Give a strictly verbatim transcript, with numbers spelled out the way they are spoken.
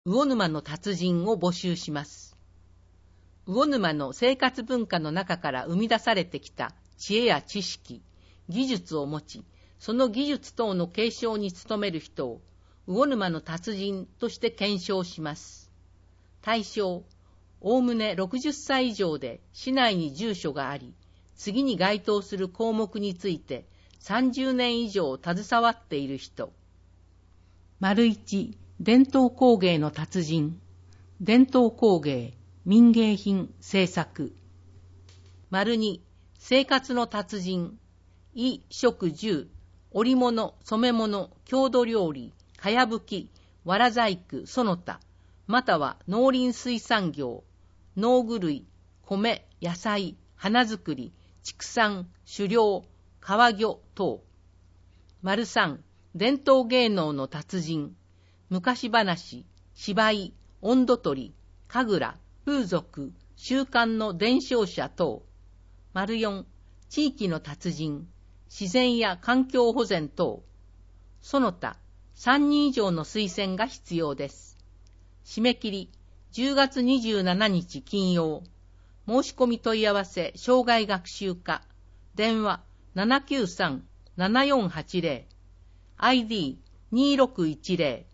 魚沼の達人を募集します。魚沼の生活文化の中から生み出されてきた知恵や知識、技術を持ち、その技術等の継承に努める人を魚沼の達人として検証します。対象、おおむねろくじゅっさい以上で市内に住所があり、次に該当する項目についてさんじゅうねん以上携わっている人。丸一、伝統工芸の達人。伝統工芸、民芸品制作。丸二、生活の達人。衣食住、織物、染物、郷土料理、かやぶき、わら細工、その他、または農林水産業、農具類、米、野菜、花作り、畜産、狩猟、川漁等。丸三、伝統芸能の達人。昔話、芝居、音頭取り、神楽、風俗、習慣の伝承者等。丸四、地域の達人。自然や環境保全等。その他、さんにん以上の推薦が必要です。締め切り、じゅうがつにじゅうしちにち金曜。申し込み問い合わせ、障害学習課。電話、ななきゅうさん、ななよんはちゼロ。アイディーにーろくいちゼロ。